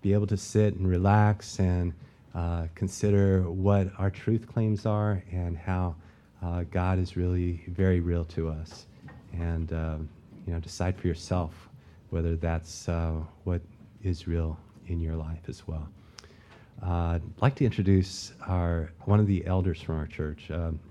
be able to sit and relax and consider what our truth claims are and how God is really very real to us. And, decide for yourself whether that's what is real in your life as well. I'd like to introduce one of the elders from our church.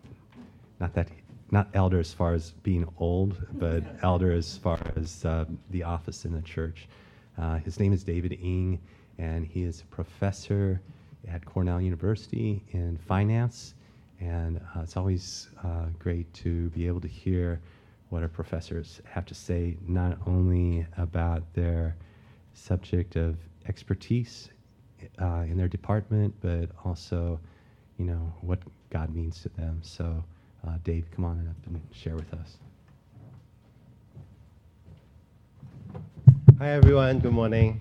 Not elder as far as being old, but elder as far as the office in the church. His name is David Ng, and he is a professor at Cornell University in finance. And it's always great to be able to hear what our professors have to say, not only about their subject of expertise in their department, but also, what God means to them. So, Dave, come on up and share with us. Hi, everyone. Good morning.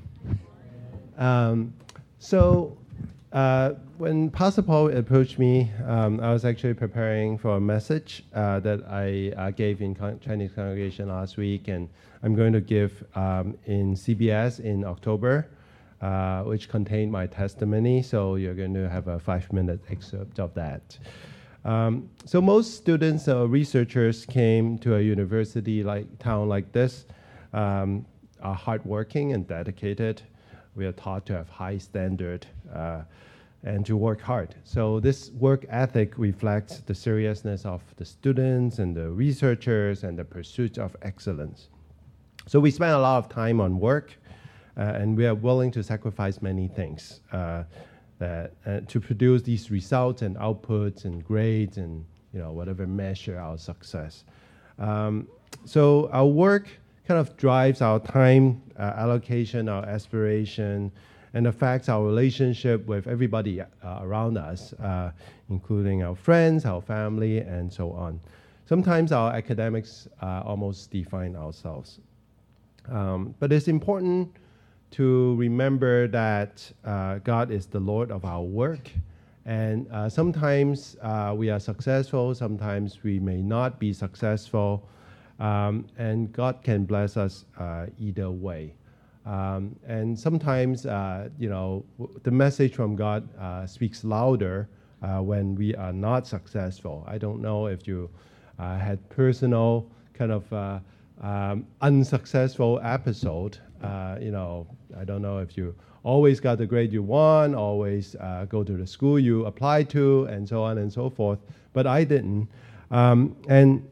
When Pastor Paul approached me, I was actually preparing for a message that I gave in Chinese congregation last week, and I'm going to give in CBS in October, which contained my testimony. So you're going to have a 5-minute excerpt of that. So most students or researchers came to a university town like this, are hardworking and dedicated. We are taught to have high standard and to work hard. So this work ethic reflects the seriousness of the students and the researchers and the pursuit of excellence. So we spend a lot of time on work, and we are willing to sacrifice many things to produce these results and outputs and grades and whatever measure our success. So our work kind of drives our time allocation, our aspiration, and affects our relationship with everybody around us, including our friends, our family, and so on. Sometimes our academics almost define ourselves. But it's important to remember that God is the Lord of our work. And sometimes we are successful, sometimes we may not be successful. And God can bless us either way. And sometimes, the message from God speaks louder when we are not successful. I don't know if you had personal kind of unsuccessful episode. I don't know if you always got the grade you want, always go to the school you applied to, and so on and so forth. But I didn't. And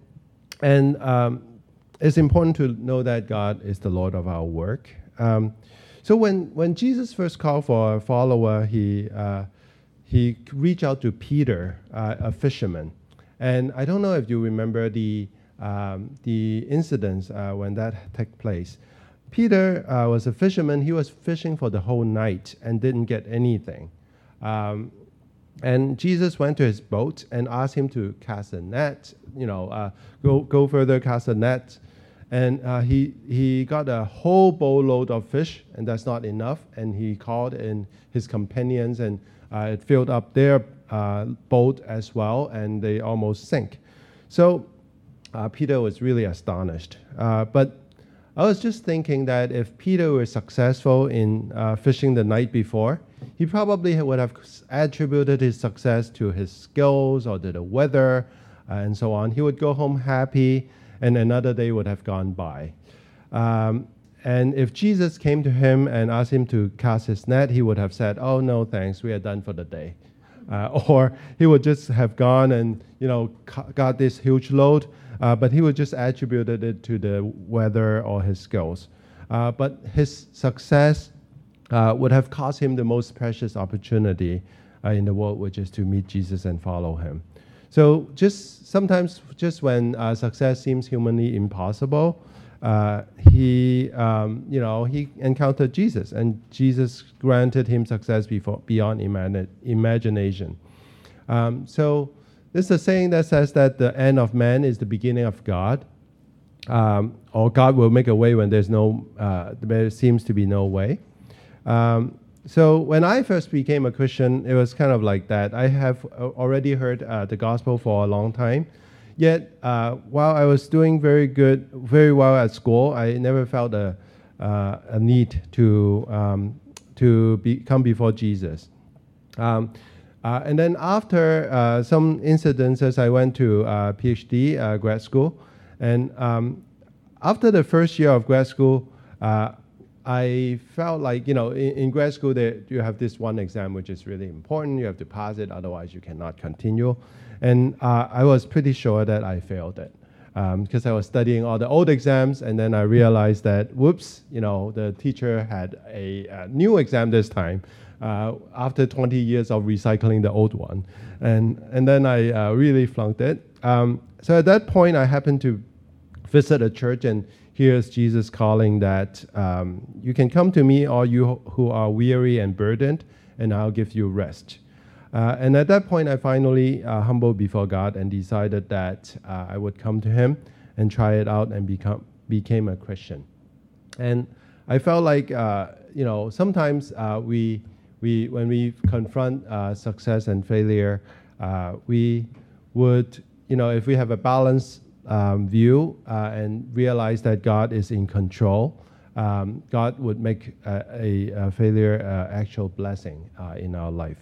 it's important to know that God is the Lord of our work. So when Jesus first called for a follower, he reached out to Peter, a fisherman. And I don't know if you remember the incidents when that took place. Peter was a fisherman. He was fishing for the whole night and didn't get anything. And Jesus went to his boat and asked him to cast a net, go further, cast a net. And he got a whole boatload of fish, and that's not enough. And he called in his companions, and it filled up their boat as well, and they almost sank. So Peter was really astonished. But I was just thinking that if Peter were successful in fishing the night before, he probably would have attributed his success to his skills or to the weather and so on. He would go home happy, and another day would have gone by. And if Jesus came to him and asked him to cast his net, he would have said, "Oh, no, thanks, we are done for the day." Or he would just have gone and got this huge load, but he would just attributed it to the weather or his skills. But his success would have cost him the most precious opportunity in the world, which is to meet Jesus and follow him. So sometimes when success seems humanly impossible, he encountered Jesus, and Jesus granted him success beyond imagination. So this is a saying that says that the end of man is the beginning of God, or God will make a way when there seems to be no way. So when I first became a Christian, it was kind of like that. I have already heard the gospel for a long time. Yet, while I was doing very well at school, I never felt a need to to come before Jesus. And then after some incidences, I went to PhD grad school. And after the first year of grad school, I felt like, in grad school, you have this one exam which is really important. You have to pass it, otherwise you cannot continue. And I was pretty sure that I failed it because I was studying all the old exams, and then I realized that, whoops, the teacher had a new exam this time after 20 years of recycling the old one. And then I really flunked it. So at that point, I happened to visit a church, and here's Jesus calling that you can come to me, all you who are weary and burdened, and I'll give you rest. And at that point, I finally humbled before God and decided that I would come to Him and try it out and became a Christian. And I felt like, sometimes when we confront success and failure, we would, if we have a balanced view and realize that God is in control, God would make a failure actual blessing in our life.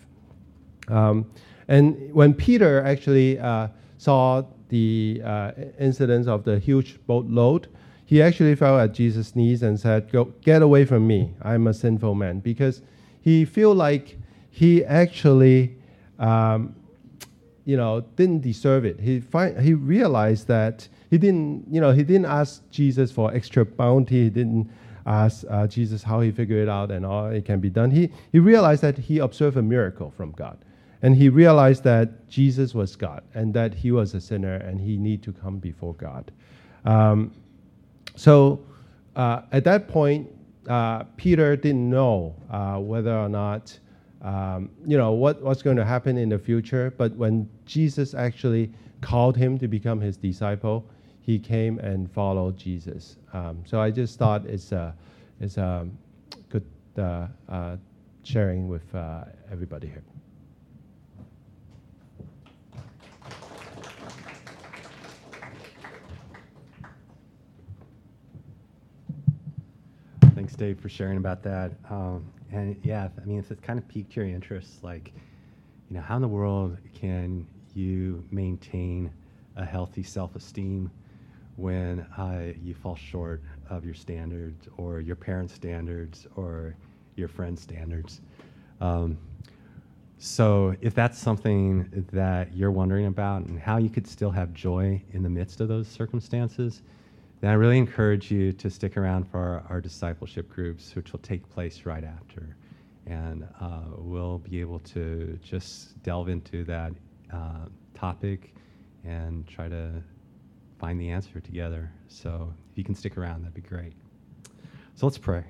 And when Peter actually saw the incidents of the huge boatload, he actually fell at Jesus' knees and said, "Go, get away from me, I'm a sinful man," because he feel like he actually didn't deserve it. He realized that he didn't ask Jesus for extra bounty. He didn't ask Jesus how he figured it out and all it can be done. He realized that he observed a miracle from God. And he realized that Jesus was God and that he was a sinner and he needed to come before God. So at that point, Peter didn't know whether or not, what's going to happen in the future. But when Jesus actually called him to become his disciple, he came and followed Jesus. So I just thought it's a good sharing with everybody here. Thanks, Dave, for sharing about that. And yeah, if it's kind of piqued your interest, like, how in the world can you maintain a healthy self-esteem when you fall short of your standards or your parents' standards or your friends' standards? So if that's something that you're wondering about and how you could still have joy in the midst of those circumstances, then I really encourage you to stick around for our discipleship groups, which will take place right after. And we'll be able to just delve into that topic and try to find the answer together. So if you can stick around, that'd be great. So let's pray.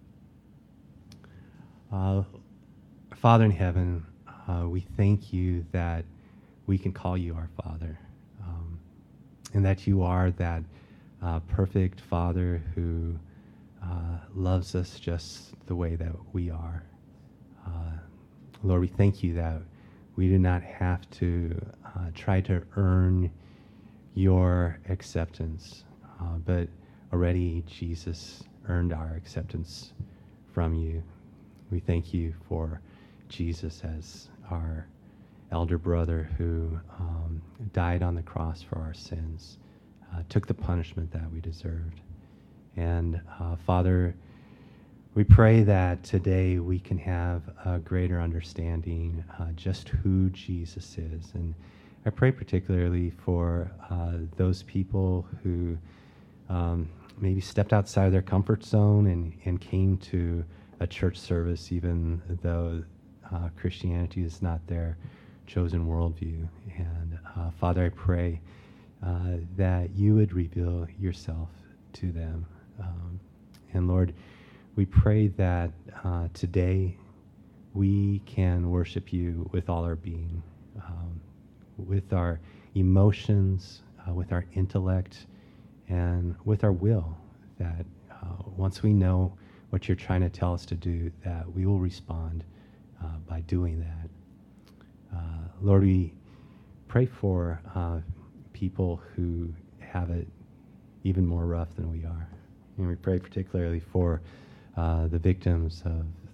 Father in heaven, we thank you that we can call you our Father, and that you are that perfect Father who loves us just the way that we are. Lord, we thank you that we do not have to try to earn your acceptance, but already Jesus earned our acceptance from you. We thank you for Jesus as our elder brother who died on the cross for our sins, took the punishment that we deserved. And Father, we pray that today we can have a greater understanding just who Jesus is. And I pray particularly for those people who maybe stepped outside of their comfort zone and came to a church service even though Christianity is not their chosen worldview. And Father, I pray that you would reveal yourself to them. And Lord, we pray that today we can worship you with all our being, with our emotions, with our intellect, and with our will, that once we know what you're trying to tell us to do, that we will respond by doing that. Lord, we pray for people who have it even more rough than we are. And we pray particularly for the victims of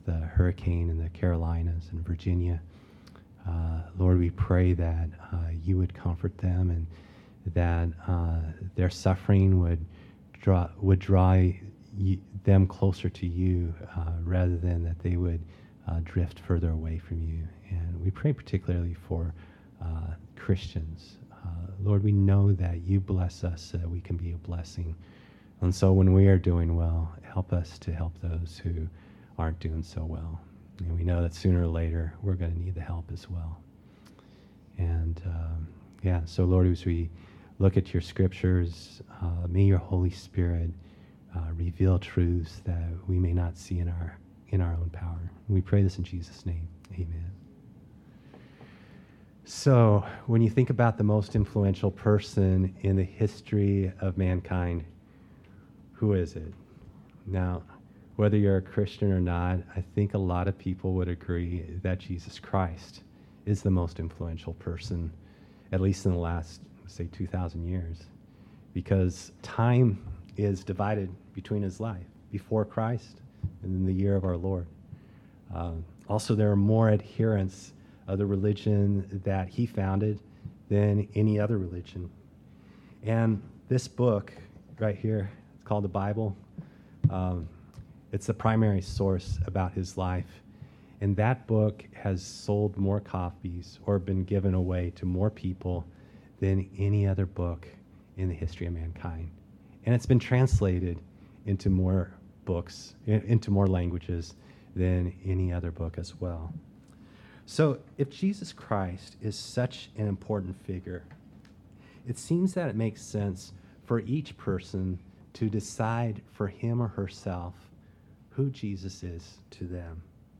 the hurricane in the Carolinas and Virginia. Lord, we pray that you would comfort them and that their suffering would draw them closer to you rather than that they would drift further away from you. And we pray particularly for Christians. Lord, we know that you bless us so that we can be a blessing. And so when we are doing well, help us to help those who aren't doing so well. And we know that sooner or later we're going to need the help as well. And so Lord, as we look at your scriptures, may your Holy Spirit reveal truths that we may not see in our own power. We pray this in Jesus' name. Amen. So when you think about the most influential person in the history of mankind, who is it? Now, whether you're a Christian or not, I think a lot of people would agree that Jesus Christ is the most influential person, at least in the last, say, 2,000 years, because time is divided between his life before Christ and in the year of our Lord. Also, there are more adherents of the religion that he founded than any other religion. And this book right here, it's called the Bible. It's the primary source about his life. And that book has sold more copies or been given away to more people than any other book in the history of mankind. And it's been translated into more books, into more languages than any other book as well. So if Jesus Christ is such an important figure, it seems that it makes sense for each person to decide for him or herself who Jesus is to them.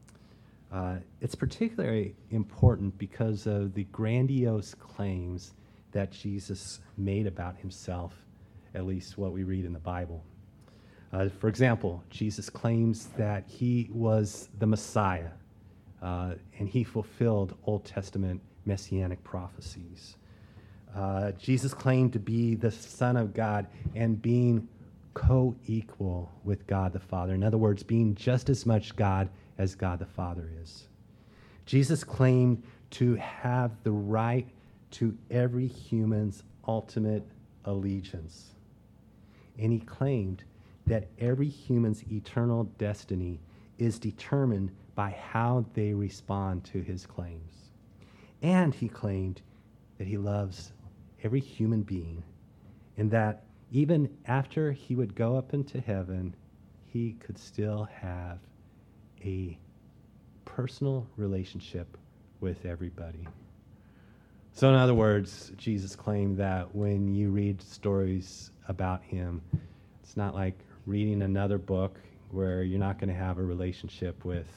It's particularly important because of the grandiose claims that Jesus made about himself, at least what we read in the Bible. For example, Jesus claims that he was the Messiah, and he fulfilled Old Testament messianic prophecies. Jesus claimed to be the Son of God and being co-equal with God the Father. In other words, being just as much God as God the Father is. Jesus claimed to have the right to every human's ultimate allegiance. And he claimed that every human's eternal destiny is determined by how they respond to his claims. And he claimed that he loves every human being, and that even after he would go up into heaven, he could still have a personal relationship with everybody. So in other words, Jesus claimed that when you read stories about him, it's not like reading another book where you're not going to have a relationship with,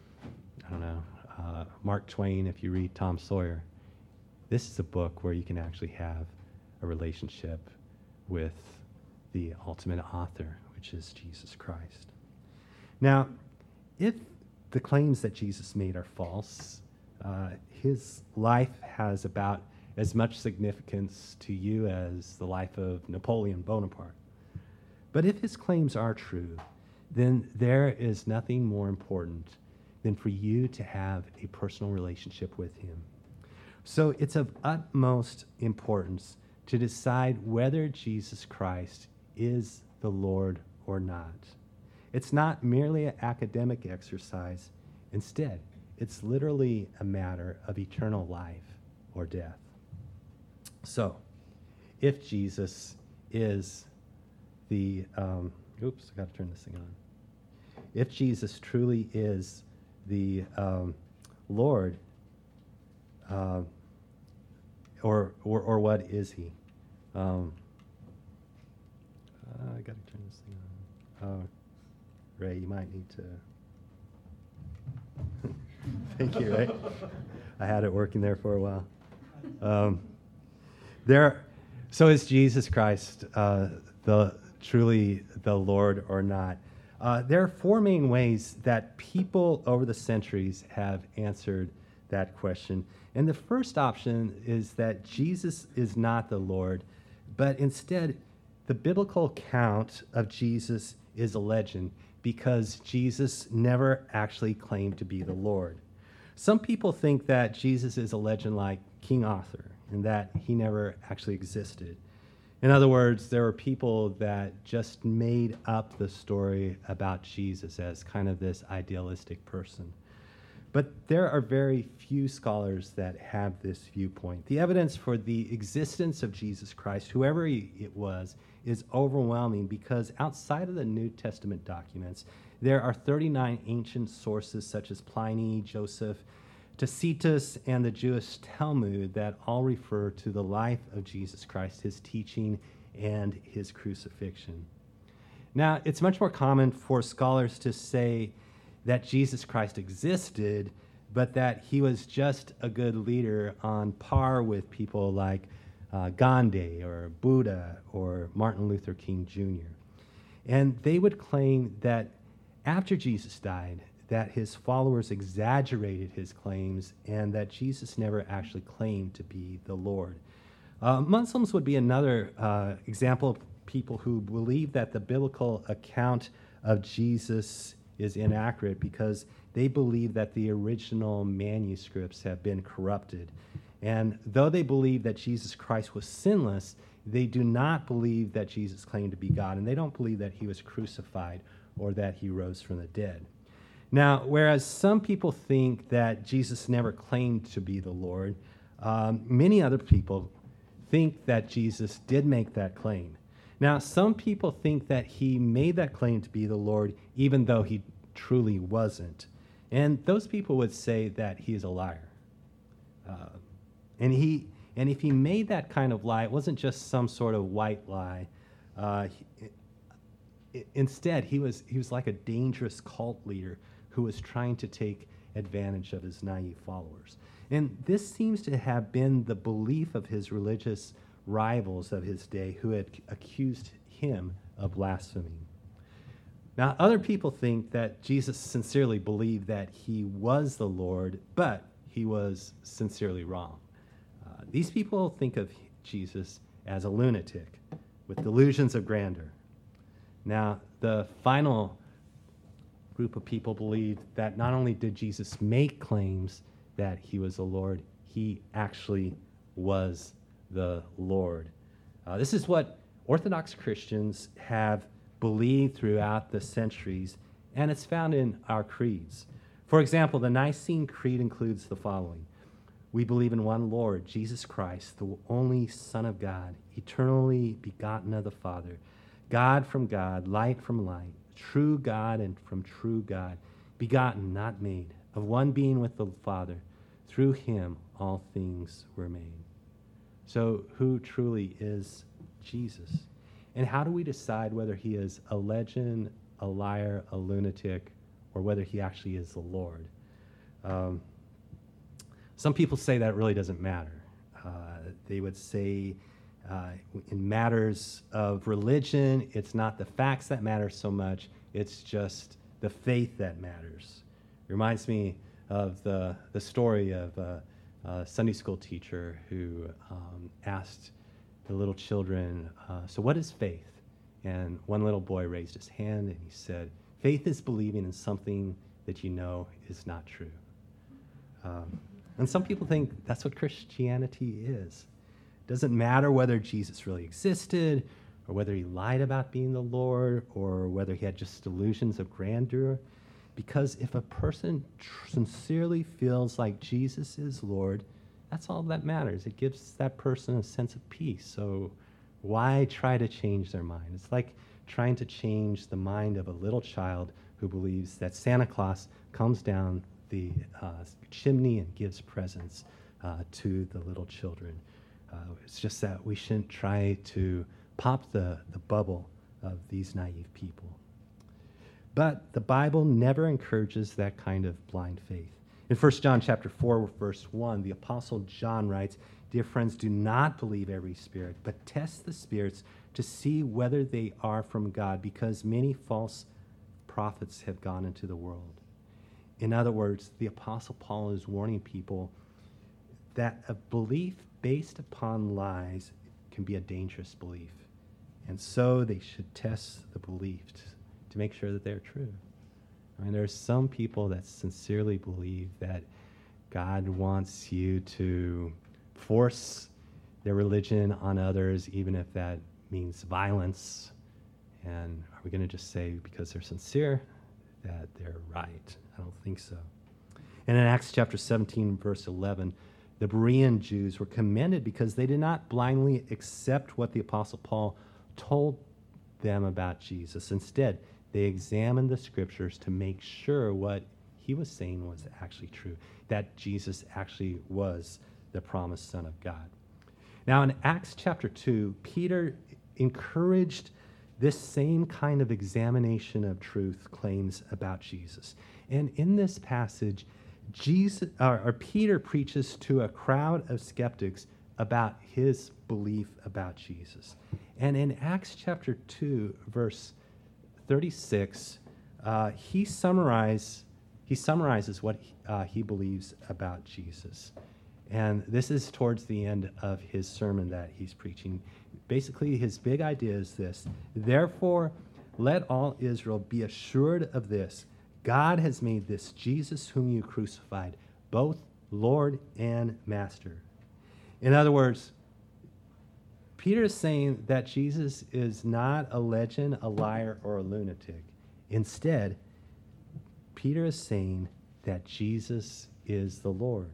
Mark Twain if you read Tom Sawyer. This is a book where you can actually have a relationship with the ultimate author, which is Jesus Christ. Now, if the claims that Jesus made are false, his life has about as much significance to you as the life of Napoleon Bonaparte. But if his claims are true, then there is nothing more important than for you to have a personal relationship with him. So it's of utmost importance to decide whether Jesus Christ is the Lord or not. It's not merely an academic exercise. Instead, it's literally a matter of eternal life or death. So, if Jesus is the, I got to turn this thing on. If Jesus truly is the Lord, or what is he? I got to turn this thing on. Ray, you might need to. Thank you, Ray. I had it working there for a while. So is Jesus Christ truly the Lord or not? There are four main ways that people over the centuries have answered that question. And the first option is that Jesus is not the Lord, but instead the biblical account of Jesus is a legend because Jesus never actually claimed to be the Lord. Some people think that Jesus is a legend like King Arthur and that he never actually existed. In other words, there are people that just made up the story about Jesus as kind of this idealistic person. But there are very few scholars that have this viewpoint. The evidence for the existence of Jesus Christ, whoever it was, is overwhelming because outside of the New Testament documents, there are 39 ancient sources such as Pliny, Joseph, Tacitus, and the Jewish Talmud that all refer to the life of Jesus Christ, his teaching, and his crucifixion. Now, it's much more common for scholars to say that Jesus Christ existed, but that he was just a good leader on par with people like Gandhi or Buddha or Martin Luther King Jr. And they would claim that after Jesus died, that his followers exaggerated his claims and that Jesus never actually claimed to be the Lord. Muslims would be another example of people who believe that the biblical account of Jesus is inaccurate because they believe that the original manuscripts have been corrupted. And though they believe that Jesus Christ was sinless, they do not believe that Jesus claimed to be God, and they don't believe that he was crucified or that he rose from the dead. Now, whereas some people think that Jesus never claimed to be the Lord, many other people think that Jesus did make that claim. Now, some people think that he made that claim to be the Lord even though he truly wasn't. And those people would say that he is a liar. And if he made that kind of lie, it wasn't just some sort of white lie. Instead, he was like a dangerous cult leader who was trying to take advantage of his naive followers. And this seems to have been the belief of his religious rivals of his day who had accused him of blasphemy. Now, other people think that Jesus sincerely believed that he was the Lord, but he was sincerely wrong. These people think of Jesus as a lunatic with delusions of grandeur. Now, the final group of people believe that not only did Jesus make claims that he was the Lord, he actually was the Lord. This is what Orthodox Christians have believed throughout the centuries, and it's found in our creeds. For example, the Nicene Creed includes the following. We believe in one Lord, Jesus Christ, the only Son of God, eternally begotten of the Father, God from God, light from light, true God and from true God, begotten, not made, of one being with the Father. Through him all things were made. So who truly is Jesus? And how do we decide whether he is a legend, a liar, a lunatic, or whether he actually is the Lord? Some people say that it really doesn't matter. They would say in matters of religion, it's not the facts that matter so much, it's just the faith that matters. It reminds me of the story of a Sunday school teacher who asked the little children, so what is faith? And one little boy raised his hand and he said, faith is believing in something that you know is not true. And some people think that's what Christianity is. It doesn't matter whether Jesus really existed or whether he lied about being the Lord or whether he had just delusions of grandeur. Because if a person sincerely feels like Jesus is Lord, that's all that matters. It gives that person a sense of peace. So why try to change their mind? It's like trying to change the mind of a little child who believes that Santa Claus comes down the chimney and gives presents to the little children. It's just that we shouldn't try to pop the bubble of these naive people. But the Bible never encourages that kind of blind faith. In 1 John chapter 4, verse 1, the Apostle John writes, "Dear friends, do not believe every spirit, but test the spirits to see whether they are from God, because many false prophets have gone into the world." In other words, the Apostle Paul is warning people that a belief based upon lies can be a dangerous belief. And so they should test the belief to make sure that they're true. I mean, there's some people that sincerely believe that God wants you to force their religion on others, even if that means violence. And are we going to just say because they're sincere that they're right? I don't think so. And in Acts chapter 17, verse 11, the Berean Jews were commended because they did not blindly accept what the Apostle Paul told them about Jesus. Instead, they examined the scriptures to make sure what he was saying was actually true, that Jesus actually was the promised Son of God. Now, in Acts chapter 2, Peter encouraged this same kind of examination of truth claims about Jesus. And in this passage, Peter preaches to a crowd of skeptics about his belief about Jesus. And in Acts chapter 2, verse 36, he summarizes what he believes about Jesus. And this is towards the end of his sermon that he's preaching. Basically, his big idea is this: therefore, let all Israel be assured of this: God has made this Jesus whom you crucified, both Lord and Master. In other words, Peter is saying that Jesus is not a legend, a liar, or a lunatic. Instead, Peter is saying that Jesus is the Lord.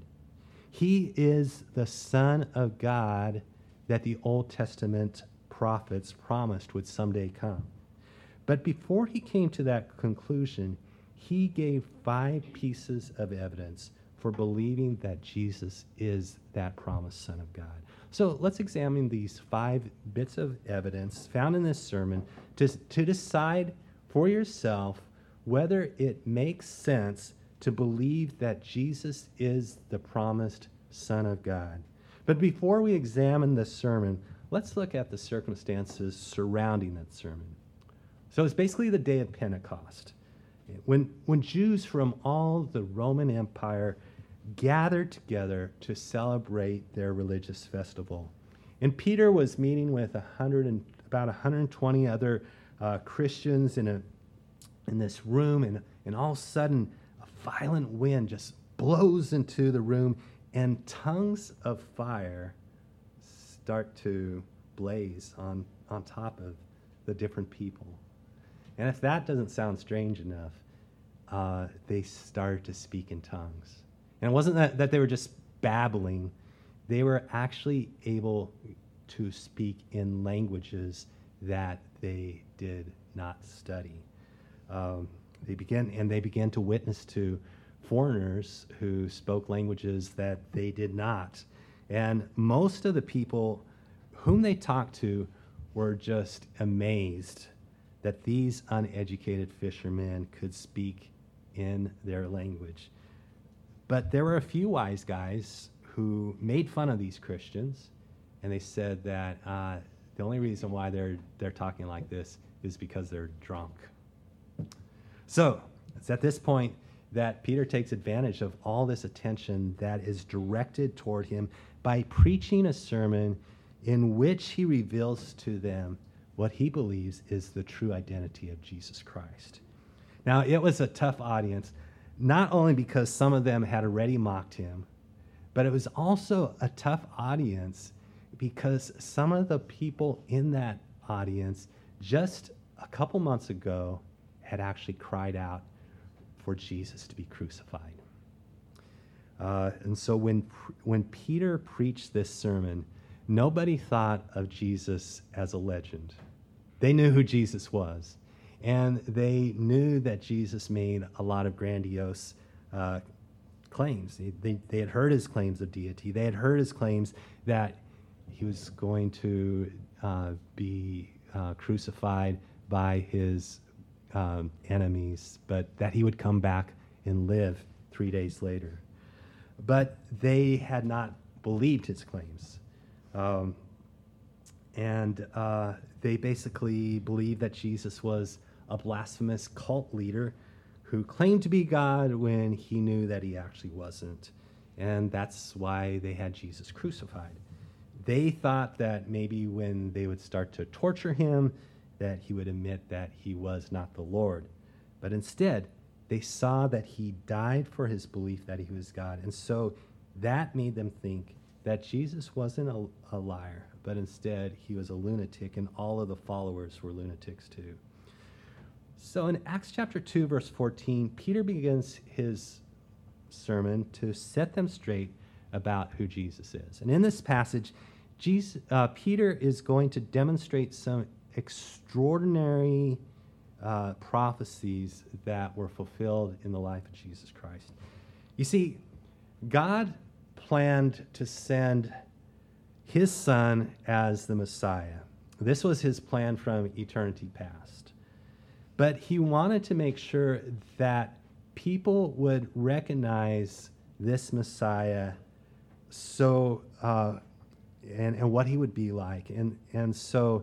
He is the Son of God that the Old Testament prophets promised would someday come. But before he came to that conclusion, he gave 5 pieces of evidence for believing that Jesus is that promised Son of God. So let's examine these 5 bits of evidence found in this sermon to decide for yourself whether it makes sense to believe that Jesus is the promised Son of God. But before we examine the sermon, let's look at the circumstances surrounding that sermon. So it's basically the day of Pentecost, when Jews from all the Roman Empire gathered together to celebrate their religious festival. And Peter was meeting with about 120 other Christians in this room, and all of a sudden, a violent wind just blows into the room, and tongues of fire start to blaze on top of the different people. And if that doesn't sound strange enough, they started to speak in tongues. And it wasn't that they were just babbling. They were actually able to speak in languages that they did not study. They began to witness to foreigners who spoke languages that they did not. And most of the people whom they talked to were just amazed that these uneducated fishermen could speak in their language. But there were a few wise guys who made fun of these Christians, and they said that the only reason why they're talking like this is because they're drunk. So it's at this point that Peter takes advantage of all this attention that is directed toward him by preaching a sermon in which he reveals to them what he believes is the true identity of Jesus Christ. Now, it was a tough audience, not only because some of them had already mocked him, but it was also a tough audience because some of the people in that audience just a couple months ago had actually cried out for Jesus to be crucified. And so when Peter preached this sermon, nobody thought of Jesus as a legend. They knew who Jesus was, and they knew that Jesus made a lot of grandiose claims. They had heard his claims of deity. They had heard his claims that he was going to be crucified by his enemies, but that he would come back and live 3 days later. But they had not believed his claims. And they basically believed that Jesus was a blasphemous cult leader who claimed to be God when he knew that he actually wasn't. And that's why they had Jesus crucified. They thought that maybe when they would start to torture him, that he would admit that he was not the Lord. But instead, they saw that he died for his belief that he was God. And so that made them think that Jesus wasn't a liar, but instead he was a lunatic, and all of the followers were lunatics too. So in Acts chapter 2, verse 14, Peter begins his sermon to set them straight about who Jesus is. And in this passage, Peter is going to demonstrate some extraordinary prophecies that were fulfilled in the life of Jesus Christ. You see, God planned to send his son as the Messiah. This was his plan from eternity past. But he wanted to make sure that people would recognize this Messiah and what he would be like. And so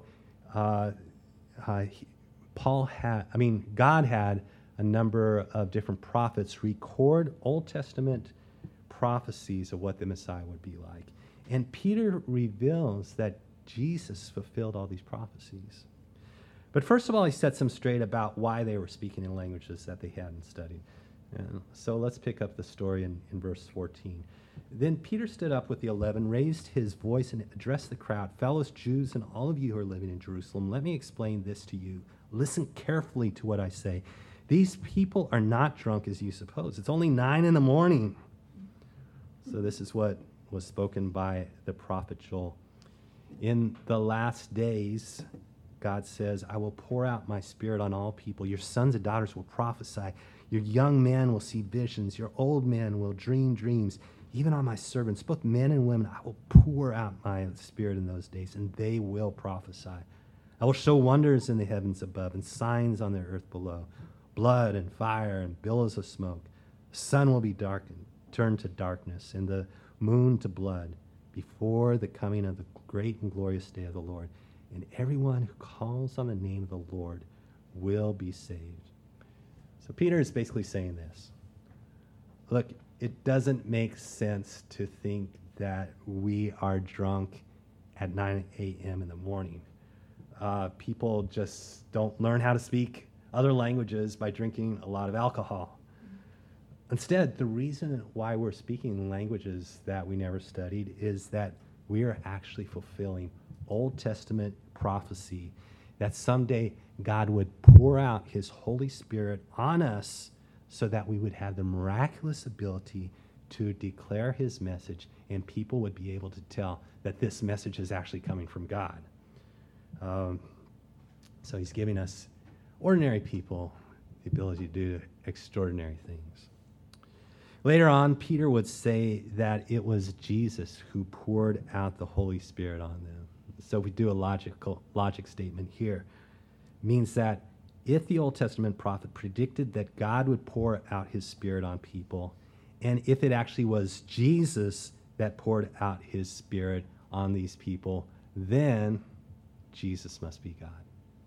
God had a number of different prophets record Old Testament prophecies of what the Messiah would be like. And Peter reveals that Jesus fulfilled all these prophecies. But first of all, he sets them straight about why they were speaking in languages that they hadn't studied. And so let's pick up the story in verse 14. Then Peter stood up with the 11, raised his voice, and addressed the crowd. Fellows Jews and all of you who are living in Jerusalem, let me explain this to you. Listen carefully to what I say. These people are not drunk as you suppose. It's only 9 a.m. So this is what was spoken by the prophet Joel. In the last days, God says, I will pour out my spirit on all people. Your sons and daughters will prophesy. Your young men will see visions. Your old men will dream dreams. Even on my servants, both men and women, I will pour out my spirit in those days, and they will prophesy. I will show wonders in the heavens above and signs on the earth below, blood and fire and billows of smoke. The sun will be darkened, turned to darkness, and the moon to blood before the coming of the great and glorious day of the Lord. And everyone who calls on the name of the Lord will be saved. So Peter is basically saying this. Look, it doesn't make sense to think that we are drunk at 9 a.m. in the morning. People just don't learn how to speak other languages by drinking a lot of alcohol. Instead, the reason why we're speaking languages that we never studied is that we are actually fulfilling Old Testament prophecy that someday God would pour out his Holy Spirit on us so that we would have the miraculous ability to declare his message, and people would be able to tell that this message is actually coming from God. So he's giving us, ordinary people, the ability to do extraordinary things. Later on, Peter would say that it was Jesus who poured out the Holy Spirit on them. So we do a logic statement here. It means that if the Old Testament prophet predicted that God would pour out his Spirit on people, and if it actually was Jesus that poured out his Spirit on these people, then Jesus must be God.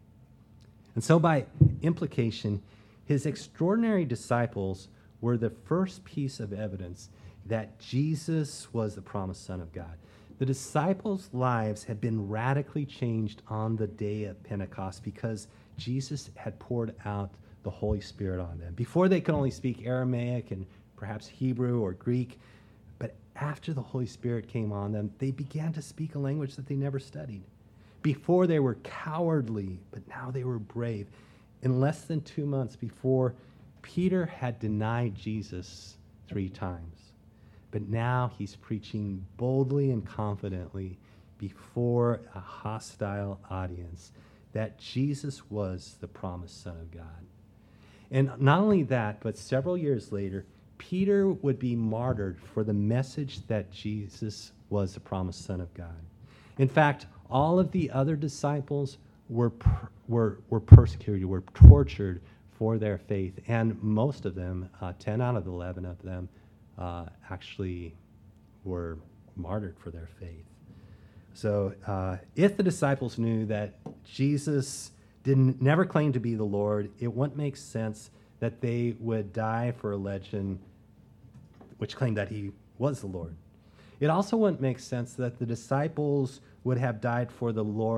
And so by implication, his extraordinary disciples were the first piece of evidence that Jesus was the promised Son of God. The disciples' lives had been radically changed on the day of Pentecost because Jesus had poured out the Holy Spirit on them. Before, they could only speak Aramaic and perhaps Hebrew or Greek, but after the Holy Spirit came on them, they began to speak a language that they never studied. Before, they were cowardly, but now they were brave. In less than 2 months before, Peter had denied Jesus 3 times. But now he's preaching boldly and confidently before a hostile audience that Jesus was the promised Son of God. And not only that, but several years later, Peter would be martyred for the message that Jesus was the promised Son of God. In fact, all of the other disciples were persecuted, were tortured for their faith, and most of them, 10 out of 11 of them, actually were martyred for their faith. So if the disciples knew that Jesus never claimed to be the Lord, it wouldn't make sense that they would die for a legend which claimed that he was the Lord. It also wouldn't make sense that the disciples would have died for the Lord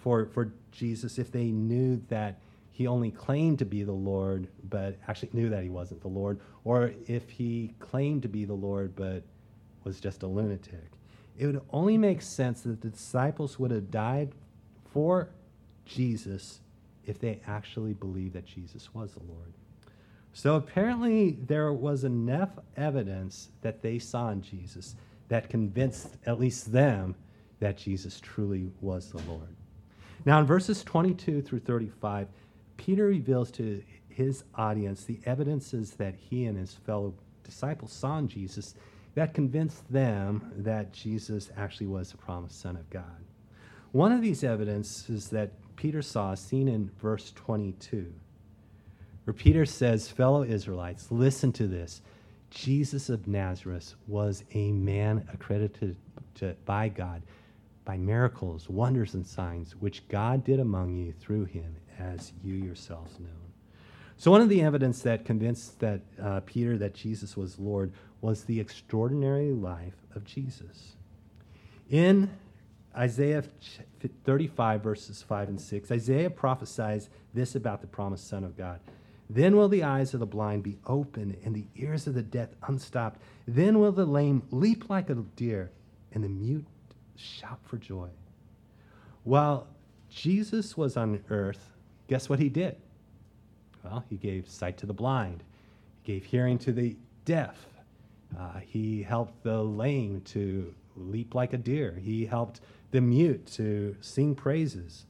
for Jesus if they knew that he only claimed to be the Lord, but actually knew that he wasn't the Lord, or if he claimed to be the Lord, but was just a lunatic. It would only make sense that the disciples would have died for Jesus if they actually believed that Jesus was the Lord. So apparently there was enough evidence that they saw in Jesus that convinced at least them that Jesus truly was the Lord. Now in verses 22 through 35, Peter reveals to his audience the evidences that he and his fellow disciples saw in Jesus that convinced them that Jesus actually was the promised Son of God. One of these evidences that Peter saw is seen in verse 22, where Peter says, "Fellow Israelites, listen to this. Jesus of Nazareth was a man accredited by God by miracles, wonders, and signs, which God did among you through him, as you yourselves know." So one of the evidence that convinced that Peter that Jesus was Lord was the extraordinary life of Jesus. In Isaiah 35, verses 5 and 6, Isaiah prophesies this about the promised Son of God. "Then will the eyes of the blind be opened and the ears of the deaf unstopped. Then will the lame leap like a deer and the mute shout for joy." While Jesus was on earth, guess what he did? Well, he gave sight to the blind. He gave hearing to the deaf. He helped the lame to leap like a deer. He helped the mute to sing praises.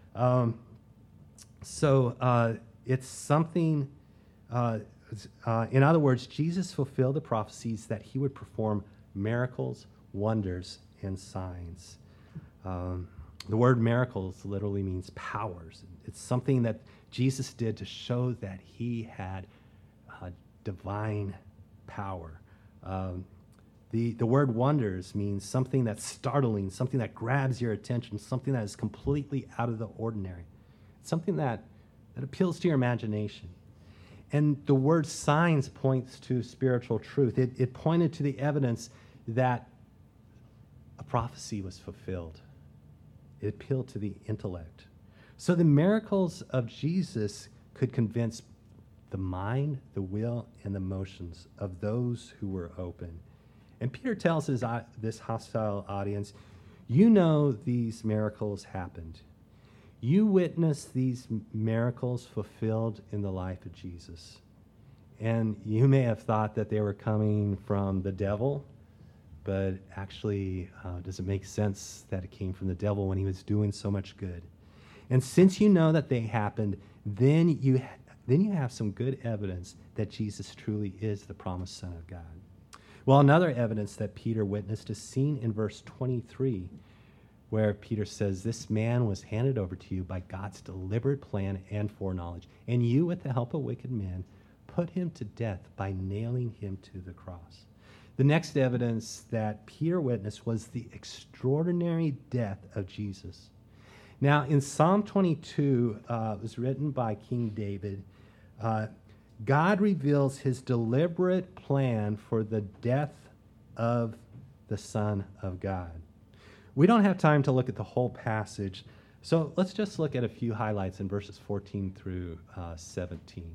It's something, in other words, Jesus fulfilled the prophecies that he would perform miracles, wonders, and signs. The word miracles literally means powers. It's something that Jesus did to show that he had divine power. The word wonders means something that's startling, something that grabs your attention, something that is completely out of the ordinary, something that appeals to your imagination. And the word signs points to spiritual truth. It pointed to the evidence that a prophecy was fulfilled. It appealed to the intellect. So the miracles of Jesus could convince the mind, the will, and the emotions of those who were open. And Peter tells this hostile audience, you know these miracles happened. You witnessed these miracles fulfilled in the life of Jesus. And you may have thought that they were coming from the devil, but actually, does it make sense that it came from the devil when he was doing so much good? And since you know that they happened, then you have some good evidence that Jesus truly is the promised Son of God. Well, another evidence that Peter witnessed is seen in verse 23, where Peter says, "This man was handed over to you by God's deliberate plan and foreknowledge, and you, with the help of wicked men, put him to death by nailing him to the cross." The next evidence that Peter witnessed was the extraordinary death of Jesus. Now, in Psalm 22, it was written by King David, God reveals his deliberate plan for the death of the Son of God. We don't have time to look at the whole passage, so let's just look at a few highlights in verses 14 through 17,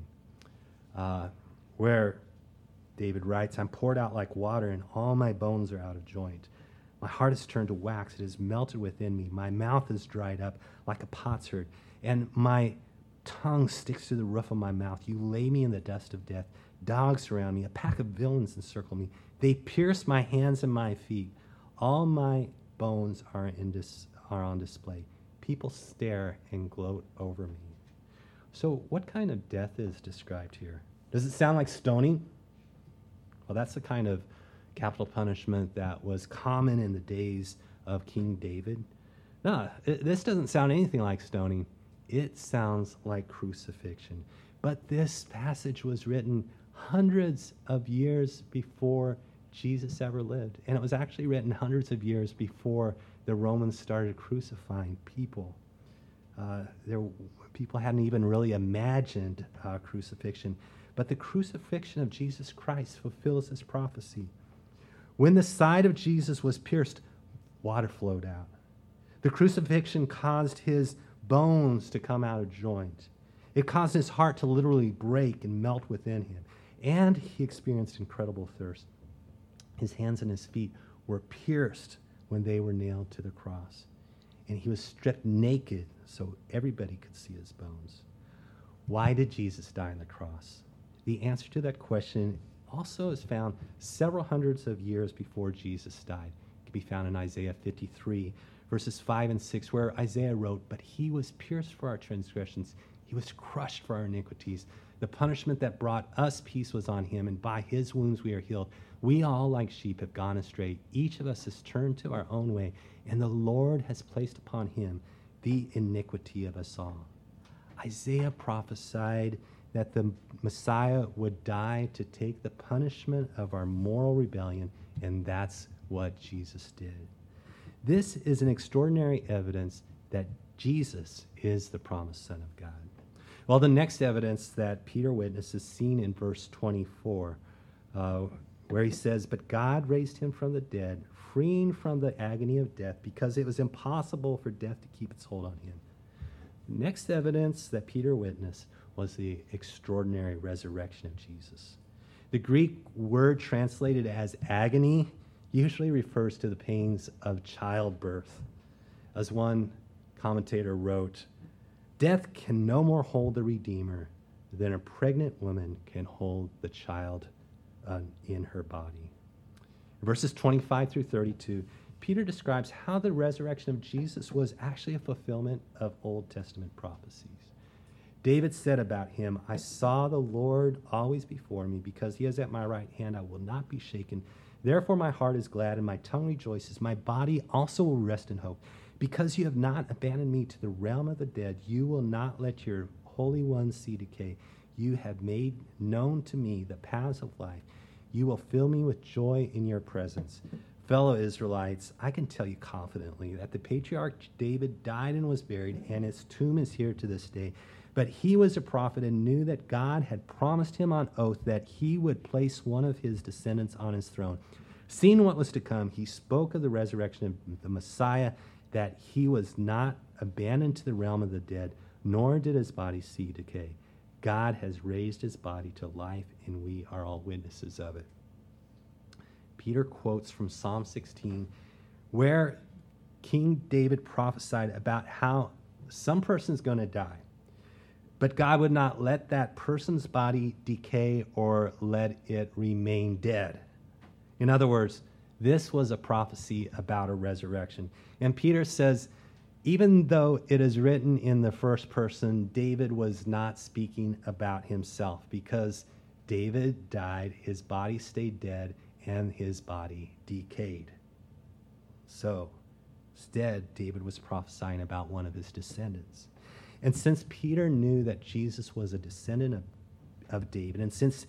where David writes, "I'm poured out like water, and all my bones are out of joint. My heart is turned to wax. It is melted within me. My mouth is dried up like a potsherd, and my tongue sticks to the roof of my mouth. You lay me in the dust of death. Dogs surround me. A pack of villains encircle me. They pierce my hands and my feet. All my bones are on display. People stare and gloat over me." So what kind of death is described here? Does it sound like stoning? Well, that's the kind of capital punishment that was common in the days of King David. No, this doesn't sound anything like stoning. It sounds like crucifixion. But this passage was written hundreds of years before Jesus ever lived. And it was actually written hundreds of years before the Romans started crucifying people. People hadn't even really imagined crucifixion. But the crucifixion of Jesus Christ fulfills this prophecy. When the side of Jesus was pierced, water flowed out. The crucifixion caused his bones to come out of joint. It caused his heart to literally break and melt within him. And he experienced incredible thirst. His hands and his feet were pierced when they were nailed to the cross. And he was stripped naked so everybody could see his bones. Why did Jesus die on the cross? The answer to that question also is found several hundreds of years before Jesus died. It can be found in Isaiah 53, verses 5 and 6, where Isaiah wrote, "But he was pierced for our transgressions. He was crushed for our iniquities. The punishment that brought us peace was on him, and by his wounds we are healed. We all, like sheep, have gone astray. Each of us has turned to our own way, and the Lord has placed upon him the iniquity of us all." Isaiah prophesied that the Messiah would die to take the punishment of our moral rebellion, and that's what Jesus did. This is an extraordinary evidence that Jesus is the promised Son of God. Well, the next evidence that Peter witnessed is seen in verse 24, where he says, "But God raised him from the dead, freeing from the agony of death, because it was impossible for death to keep its hold on him." Next evidence that Peter witnessed was the extraordinary resurrection of Jesus. The Greek word translated as agony usually refers to the pains of childbirth. As one commentator wrote, "Death can no more hold the Redeemer than a pregnant woman can hold the child in her body." In verses 25 through 32, Peter describes how the resurrection of Jesus was actually a fulfillment of Old Testament prophecies. David said about him, "I saw the Lord always before me. Because he is at my right hand, I will not be shaken. Therefore my heart is glad and my tongue rejoices. My body also will rest in hope. Because you have not abandoned me to the realm of the dead, you will not let your Holy One see decay. You have made known to me the paths of life. You will fill me with joy in your presence." Fellow Israelites, I can tell you confidently that the patriarch David died and was buried, and his tomb is here to this day. But he was a prophet and knew that God had promised him on oath that he would place one of his descendants on his throne. Seeing what was to come, he spoke of the resurrection of the Messiah, that he was not abandoned to the realm of the dead, nor did his body see decay. God has raised his body to life, and we are all witnesses of it. Peter quotes from Psalm 16, where King David prophesied about how some person's going to die, but God would not let that person's body decay or let it remain dead. In other words, this was a prophecy about a resurrection. And Peter says, even though it is written in the first person, David was not speaking about himself, because David died, his body stayed dead, and his body decayed. So, instead, David was prophesying about one of his descendants. And since Peter knew that Jesus was a descendant of David, and since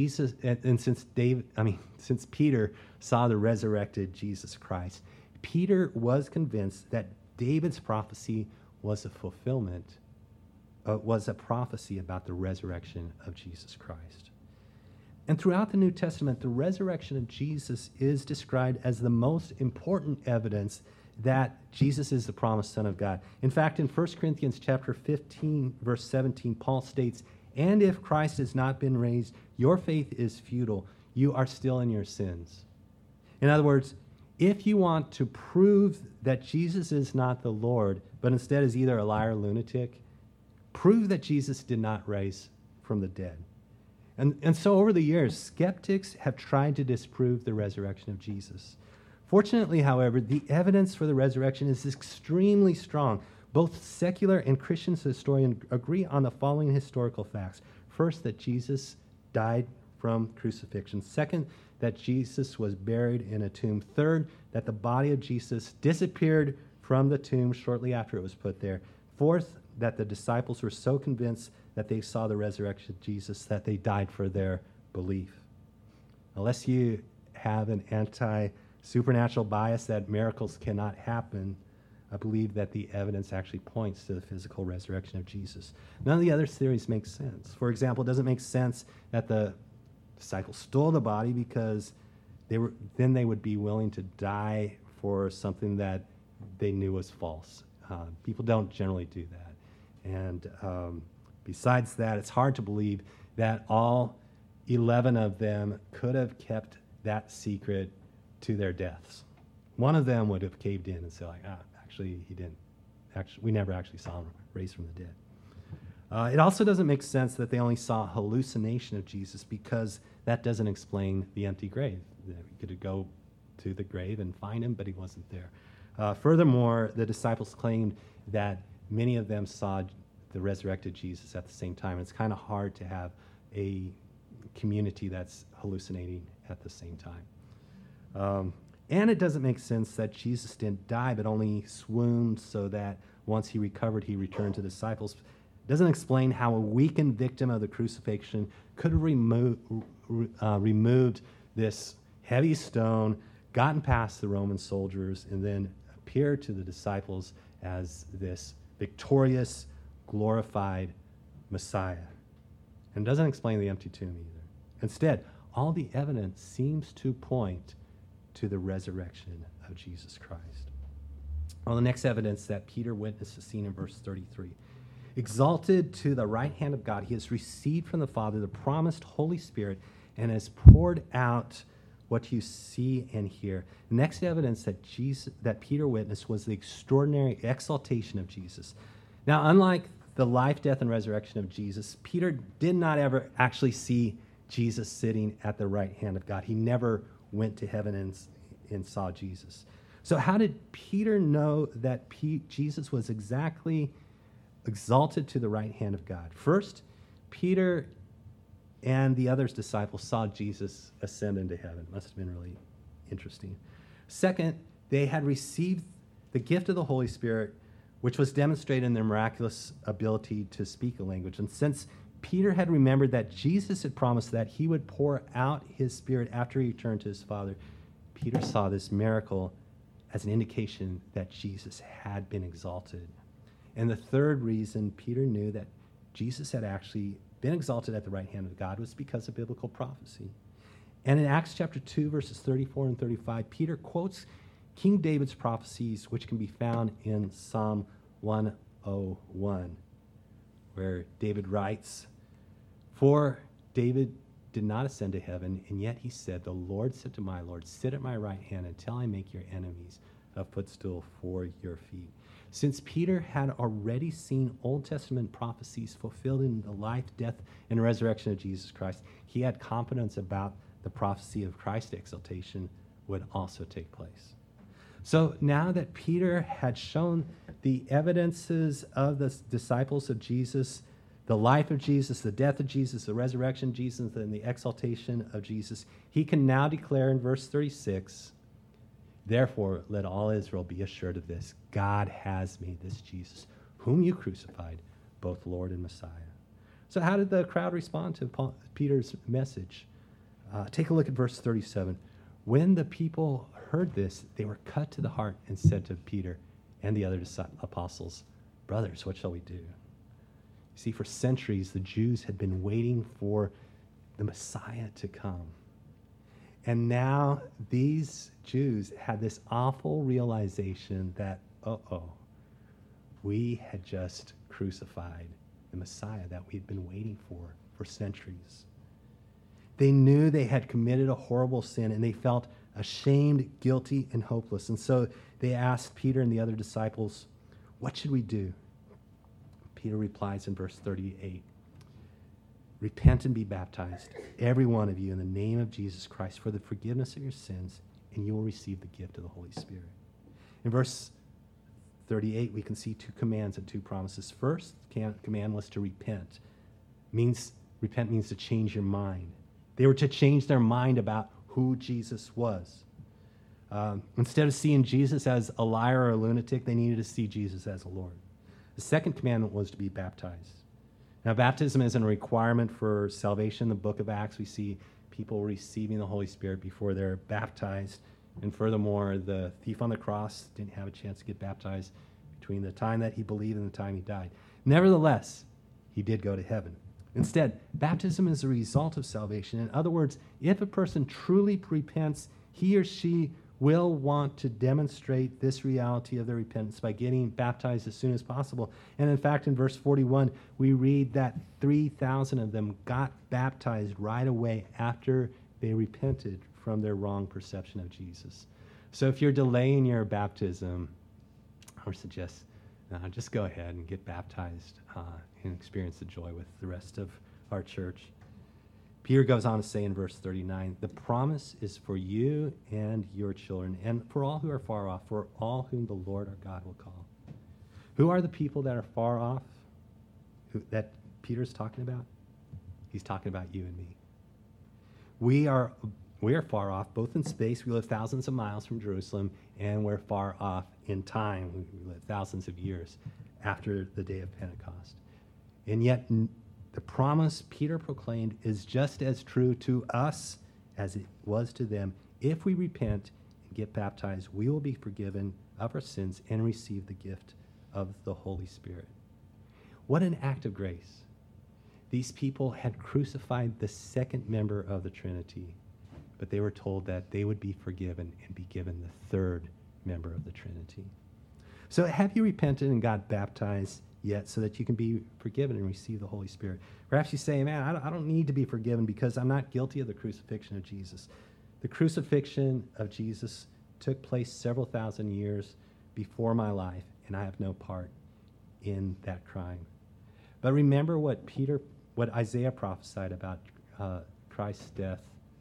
Peter saw the resurrected Jesus Christ, Peter was convinced that David's prophecy was a fulfillment, was a prophecy about the resurrection of Jesus Christ. And throughout the New Testament, the resurrection of Jesus is described as the most important evidence that Jesus is the promised Son of God. In fact, in 1 Corinthians chapter 15, verse 17, Paul states, "And if Christ has not been raised, your faith is futile. You are still in your sins." In other words, if you want to prove that Jesus is not the Lord, but instead is either a liar or lunatic, prove that Jesus did not rise from the dead. And so over the years, skeptics have tried to disprove the resurrection of Jesus. Fortunately, however, the evidence for the resurrection is extremely strong. Both secular and Christian historians agree on the following historical facts. First, that Jesus died from crucifixion. Second, that Jesus was buried in a tomb. Third, that the body of Jesus disappeared from the tomb shortly after it was put there. Fourth, that the disciples were so convinced that they saw the resurrection of Jesus that they died for their belief. Unless you have an anti-supernatural bias that miracles cannot happen, I believe that the evidence actually points to the physical resurrection of Jesus. None of the other theories make sense. For example, it doesn't make sense that the disciples stole the body, because then they would be willing to die for something that they knew was false. People don't generally do that. And besides that, it's hard to believe that all 11 of them could have kept that secret to their deaths. One of them would have caved in and said, like, actually, he didn't. We never actually saw him raised from the dead. It also doesn't make sense that they only saw a hallucination of Jesus, because that doesn't explain the empty grave. We could go to the grave and find him, but he wasn't there. Furthermore, the disciples claimed that many of them saw the resurrected Jesus at the same time. It's kind of hard to have a community that's hallucinating at the same time. And it doesn't make sense that Jesus didn't die, but only swooned so that once he recovered, he returned to the disciples. It doesn't explain how a weakened victim of the crucifixion could have removed this heavy stone, gotten past the Roman soldiers, and then appeared to the disciples as this victorious, glorified Messiah. And it doesn't explain the empty tomb either. Instead, all the evidence seems to point to the resurrection of Jesus Christ. Well, the next evidence that Peter witnessed is seen in verse 33. Exalted to the right hand of God, he has received from the Father the promised Holy Spirit and has poured out what you see and hear. The next evidence that Peter witnessed was the extraordinary exaltation of Jesus. Now, unlike the life, death, and resurrection of Jesus, Peter did not ever actually see Jesus sitting at the right hand of God. He never went to heaven and saw Jesus. So how did Peter know that Jesus was exactly exalted to the right hand of God? First, Peter and the other disciples saw Jesus ascend into heaven. Must have been really interesting. Second, they had received the gift of the Holy Spirit, which was demonstrated in their miraculous ability to speak a language. And since Peter had remembered that Jesus had promised that he would pour out his Spirit after he returned to his Father, Peter saw this miracle as an indication that Jesus had been exalted. And the third reason Peter knew that Jesus had actually been exalted at the right hand of God was because of biblical prophecy. And in Acts chapter 2, verses 34 and 35, Peter quotes King David's prophecies, which can be found in Psalm 101, where David writes, "For David did not ascend to heaven, and yet he said, 'The Lord said to my Lord, sit at my right hand until I make your enemies a footstool for your feet.'" Since Peter had already seen Old Testament prophecies fulfilled in the life, death, and resurrection of Jesus Christ, he had confidence about the prophecy of Christ's exaltation would also take place. So now that Peter had shown the evidences of the disciples of Jesus, the life of Jesus, the death of Jesus, the resurrection of Jesus, and the exaltation of Jesus, he can now declare in verse 36, "Therefore, let all Israel be assured of this. God has made this Jesus, whom you crucified, both Lord and Messiah." So how did the crowd respond to Peter's message? Take a look at verse 37. When the people heard this, they were cut to the heart and said to Peter and the other apostles, "Brothers, what shall we do?" See, for centuries, the Jews had been waiting for the Messiah to come. And now these Jews had this awful realization that, we had just crucified the Messiah that we'd been waiting for centuries. They knew they had committed a horrible sin, and they felt ashamed, guilty, and hopeless. And so they asked Peter and the other disciples, "What should we do?" Peter replies in verse 38, "Repent and be baptized, every one of you, in the name of Jesus Christ for the forgiveness of your sins, and you will receive the gift of the Holy Spirit." In verse 38, we can see two commands and two promises. First command was to repent. Repent means to change your mind. They were to change their mind about who Jesus was. Instead of seeing Jesus as a liar or a lunatic, they needed to see Jesus as a Lord. The second commandment was to be baptized. Now, baptism isn't a requirement for salvation. In the book of Acts, we see people receiving the Holy Spirit before they're baptized. And furthermore, the thief on the cross didn't have a chance to get baptized between the time that he believed and the time he died. Nevertheless, he did go to heaven. Instead, baptism is a result of salvation. In other words, if a person truly repents, he or she will want to demonstrate this reality of their repentance by getting baptized as soon as possible. And in fact, in verse 41, we read that 3,000 of them got baptized right away after they repented from their wrong perception of Jesus. So if you're delaying your baptism, I would suggest just go ahead and get baptized and experience the joy with the rest of our church. Peter goes on to say in verse 39, the promise is for you and your children, and for all who are far off, for all whom the Lord our God will call. Who are the people that are far off that Peter's talking about? He's talking about you and me. We are far off, both in space. We live thousands of miles from Jerusalem, and we're far off in time. We live thousands of years after the day of Pentecost. And yet, the promise Peter proclaimed is just as true to us as it was to them. If we repent and get baptized, we will be forgiven of our sins and receive the gift of the Holy Spirit. What an act of grace. These people had crucified the second member of the Trinity, but they were told that they would be forgiven and be given the third member of the Trinity. So have you repented and got baptized yet so that you can be forgiven and receive the Holy Spirit? Perhaps you say, man, I don't need to be forgiven because I'm not guilty of the crucifixion of Jesus. The crucifixion of Jesus took place several thousand years before my life, and I have no part in that crime. But remember what Isaiah prophesied about Christ's death.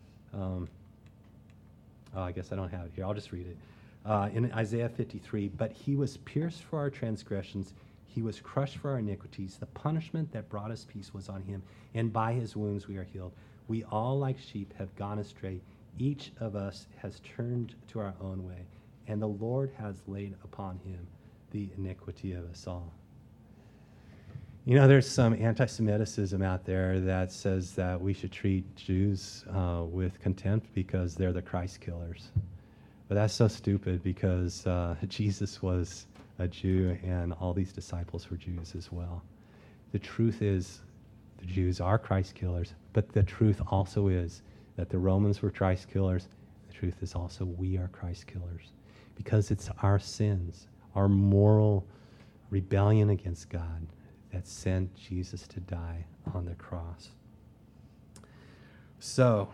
I guess I don't have it here. I'll just read it. In Isaiah 53, but he was pierced for our transgressions, he was crushed for our iniquities. The punishment that brought us peace was on him, and by his wounds we are healed. We all like sheep have gone astray. Each of us has turned to our own way, and the Lord has laid upon him the iniquity of us all. You know, there's some anti-Semitism out there that says that we should treat Jews with contempt because they're the Christ killers. But that's so stupid because Jesus was a Jew, and all these disciples were Jews as well. The truth is, the Jews are Christ killers, but the truth also is that the Romans were Christ killers. The truth is also we are Christ killers because it's our sins, our moral rebellion against God that sent Jesus to die on the cross. So,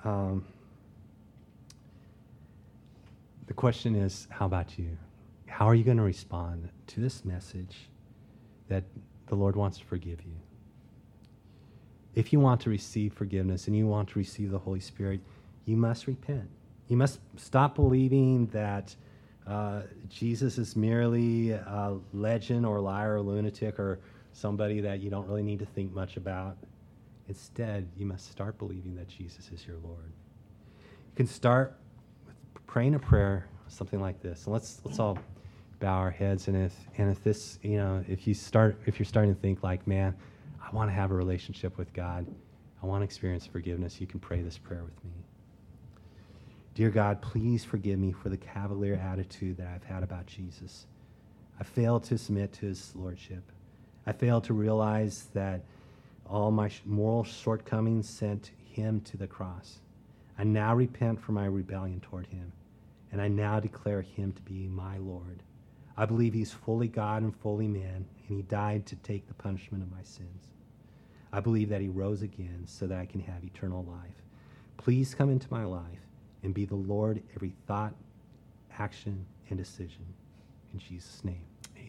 the question is, how about you? How are you going to respond to this message that the Lord wants to forgive you? If you want to receive forgiveness and you want to receive the Holy Spirit, you must repent. You must stop believing that Jesus is merely a legend or liar or lunatic or somebody that you don't really need to think much about. Instead, you must start believing that Jesus is your Lord. You can start with praying a prayer, something like this. And let's all bow our heads. And if this, if you're starting to think like, man, I want to have a relationship with God, I want to experience forgiveness, you can pray this prayer with me. Dear God, please forgive me for the cavalier attitude that I've had about Jesus. I failed to submit to his lordship. I failed to realize that all my moral shortcomings sent him to the cross. I now repent for my rebellion toward him, and I now declare him to be my Lord. I believe he's fully God and fully man, and he died to take the punishment of my sins. I believe that he rose again so that I can have eternal life. Please come into my life and be the Lord every thought, action, and decision. In Jesus' name,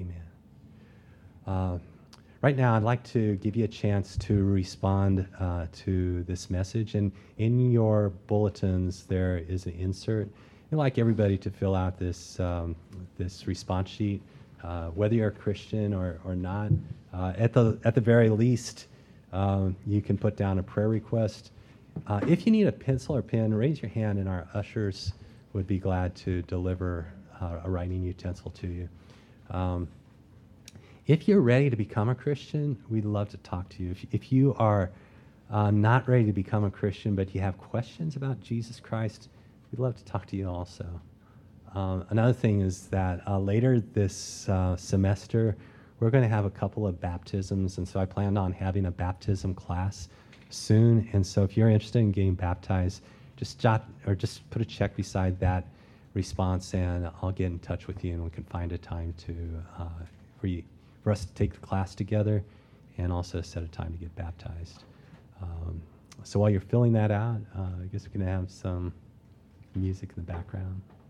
amen. Right now, I'd like to give you a chance to respond to this message. And in your bulletins, there is an insert. I'd like everybody to fill out this response sheet, whether you're a Christian or not. At the very least, you can put down a prayer request. If you need a pencil or pen, raise your hand, and our ushers would be glad to deliver a writing utensil to you. If you're ready to become a Christian, we'd love to talk to you. If you are not ready to become a Christian, but you have questions about Jesus Christ, we'd love to talk to you also. Another thing is that later this semester, we're going to have a couple of baptisms, and so I planned on having a baptism class soon. And so if you're interested in getting baptized, just put a check beside that response, and I'll get in touch with you, and we can find a time to for us to take the class together, and also set a time to get baptized. So while you're filling that out, I guess we're going to have some music in the background.